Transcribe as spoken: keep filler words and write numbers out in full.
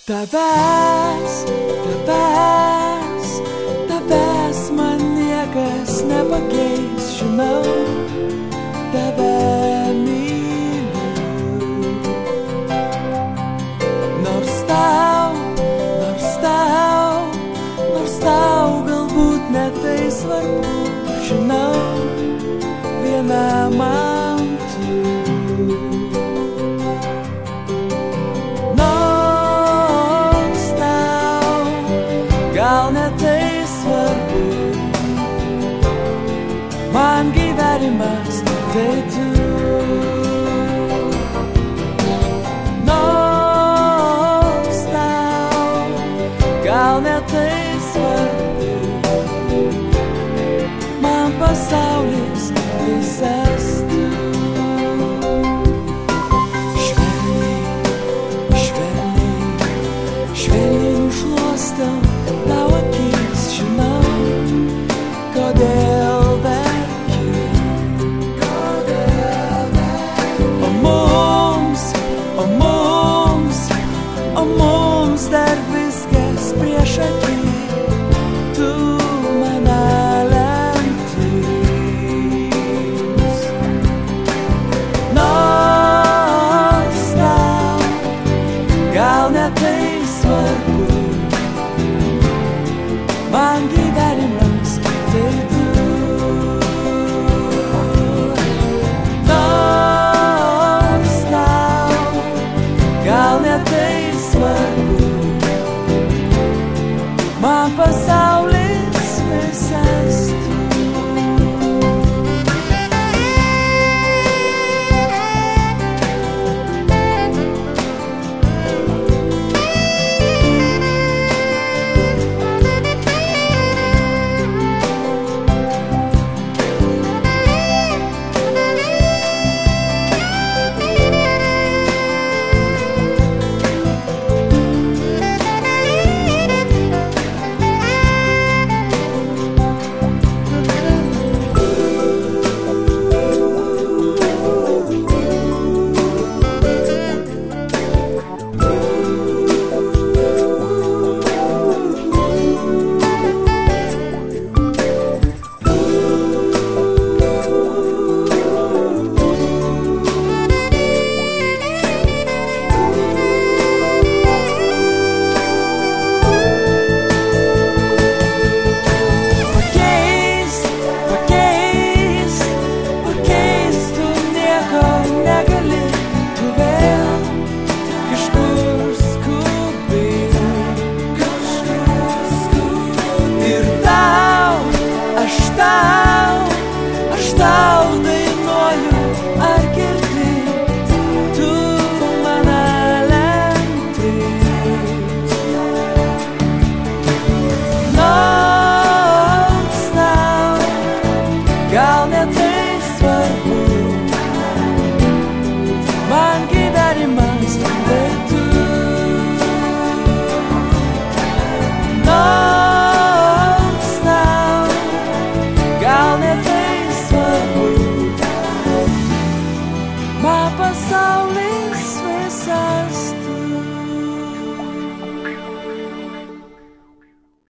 Tavęs, tavęs, tavęs man niekas nepakeis, žinau, tave myliu. Nors tau, nors tau, nors tau galbūt ne tai svarbu, žinau, viena man tu. Gal ne tai svarbu, man gyvenimas tai tu. Nors tau, gal ne tai svarbu, man pasaulis visas tu. Švelniai, švelniai, švelniai nušluostau tau akis, žinau, kodėl verki, kodėl verki. O mums, o mums, o mums dar viskas prieš akį, tu mano lemtis. Nors tau, gal ne tai svarbu, man gyvenimas tai tu. Nors tau, gal ne tai svarbu, man pasaulis visas tu. Gal ne tai svarbu, man gyvenimas tai tu. Nors tau, gal ne tai svarbu, man pasaulis